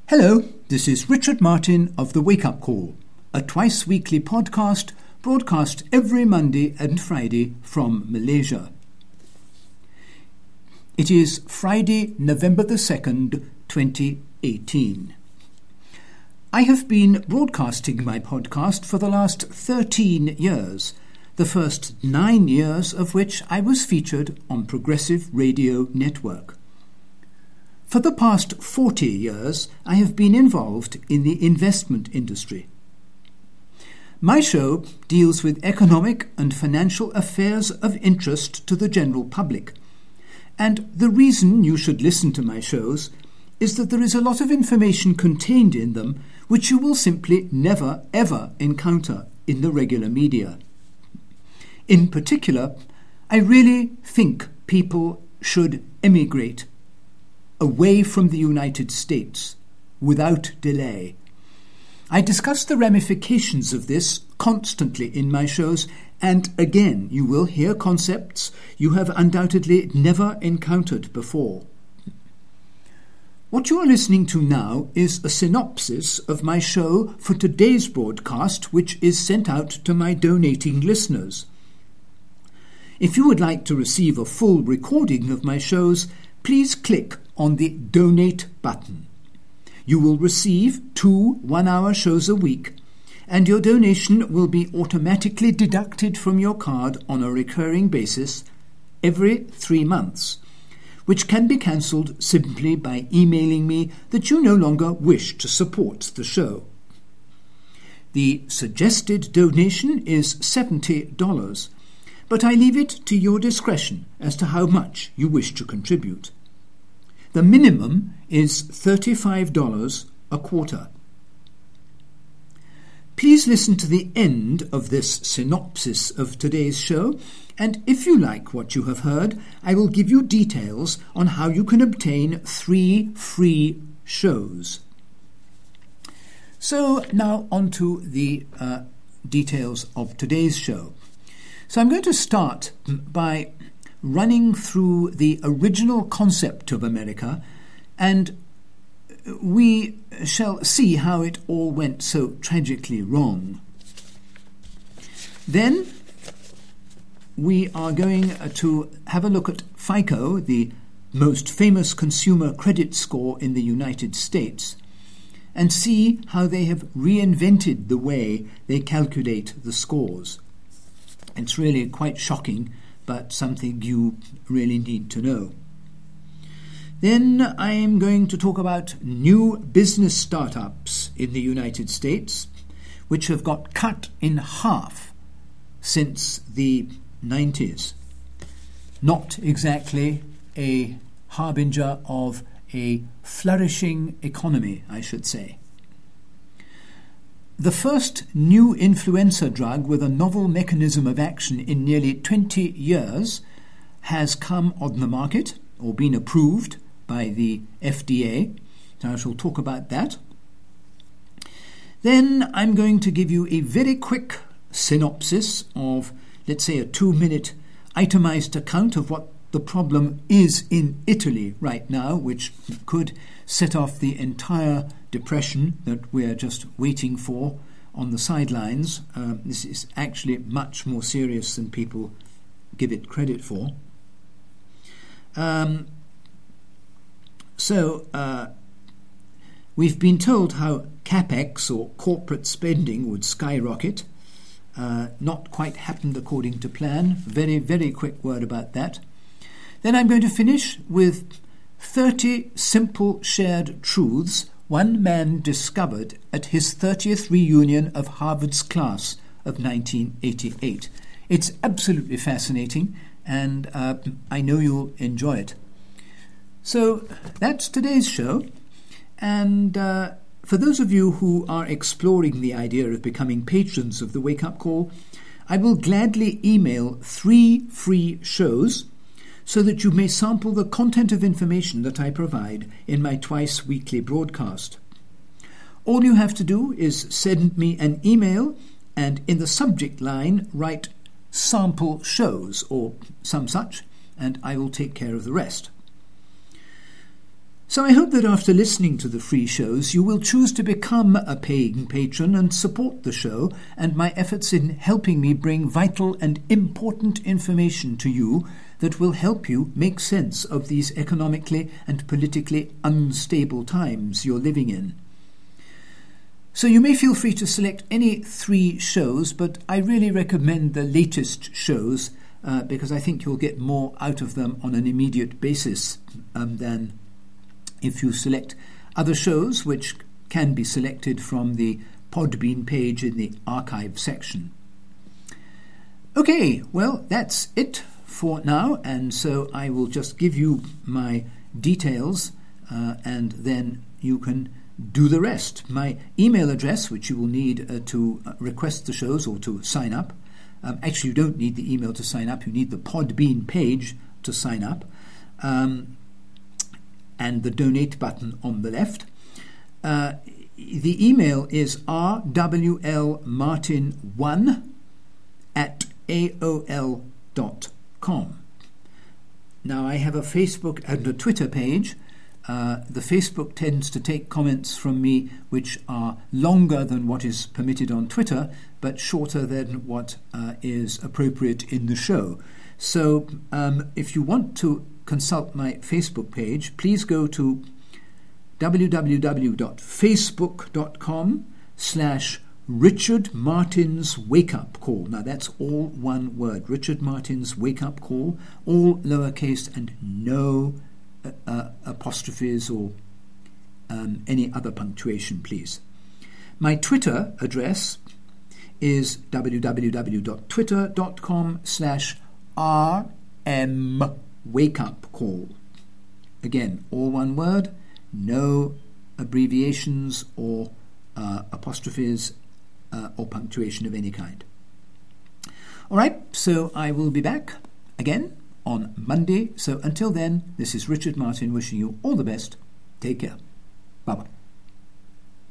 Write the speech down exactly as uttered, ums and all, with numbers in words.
Hello, this is Richard Martin of The Wake Up Call, a twice-weekly podcast broadcast every Monday and Friday from Malaysia. It is Friday, November the second, twenty eighteen. I have been broadcasting my podcast for the last thirteen years, the first nine years of which I was featured on Progressive Radio Network. For the past forty years, I have been involved in the investment industry. My show deals with economic and financial affairs of interest to the general public. And the reason you should listen to my shows is that there is a lot of information contained in them which you will simply never, ever encounter in the regular media. In particular, I really think people should emigrate away from the United States without delay. I discuss the ramifications of this constantly in my shows, and again you will hear concepts you have undoubtedly never encountered before. What you are listening to now is a synopsis of my show for today's broadcast, which is sent out to my donating listeners. If you would like to receive a full recording of my shows, please click on the Donate button. You will receive two one-hour shows a week, and your donation will be automatically deducted from your card on a recurring basis every three months, which can be cancelled simply by emailing me that you no longer wish to support the show. The suggested donation is seventy dollars, but I leave it to your discretion as to how much you wish to contribute. The minimum is thirty-five dollars a quarter. Please listen to the end of this synopsis of today's show, and if you like what you have heard, I will give you details on how you can obtain three free shows. So now on to the uh, details of today's show. So I'm going to start by running through the original concept of America, and we shall see how it all went so tragically wrong. Then we are going to have a look at FICO, the most famous consumer credit score in the United States, and see how they have reinvented the way they calculate the scores. It's really quite shocking, but something you really need to know. Then I am going to talk about new business startups in the United States, which have got cut in half since the nineties. Not exactly a harbinger of a flourishing economy, I should say. The first new influenza drug with a novel mechanism of action in nearly twenty years has come on the market or been approved by the F D A. So I shall talk about that. Then I'm going to give you a very quick synopsis of, let's say, a two-minute itemized account of what the problem is in Italy right now, which could set off the entire depression that we're just waiting for on the sidelines. Uh, this is actually much more serious than people give it credit for. Um, so uh, we've been told how capex, or corporate spending, would skyrocket. Uh, not quite happened according to plan. Very, very quick word about that. Then I'm going to finish with thirty simple shared truths one man discovered at his thirtieth reunion of Harvard's class of nineteen eighty-eight. It's absolutely fascinating, and uh, I know you'll enjoy it. So that's today's show, and uh, for those of you who are exploring the idea of becoming patrons of the Wake Up Call, I will gladly email three free shows so that you may sample the content of information that I provide in my twice-weekly broadcast. All you have to do is send me an email and in the subject line write sample shows or some such, and I will take care of the rest. So I hope that after listening to the free shows, you will choose to become a paying patron and support the show and my efforts in helping me bring vital and important information to you that will help you make sense of these economically and politically unstable times you're living in. So you may feel free to select any three shows, but I really recommend the latest shows uh, because I think you'll get more out of them on an immediate basis um, than if you select other shows, which can be selected from the Podbean page in the archive section. Okay, well, that's it for now, and so I will just give you my details uh, and then you can do the rest. My email address, which you will need uh, to request the shows or to sign up. Um, actually, you don't need the email to sign up. You need the Podbean page to sign up. Um, and the donate button on the left. Uh, the email is r w l martin one at a o l dot com. Now, I have a Facebook and a Twitter page. Uh, the Facebook tends to take comments from me which are longer than what is permitted on Twitter, but shorter than what uh, is appropriate in the show. So um, if you want to consult my Facebook page, please go to www.facebook.com slash Richard Martin's Wake Up Call. Now that's all one word, Richard Martin's Wake Up Call, all lowercase and no uh, uh, apostrophes or um, any other punctuation, please. My Twitter address is www.twitter.com slash rm Wake Up Call. Again, all one word, no abbreviations or uh, apostrophes uh, or punctuation of any kind. All right, so I will be back again on Monday. So until then, this is Richard Martin wishing you all the best. Take care. Bye-bye.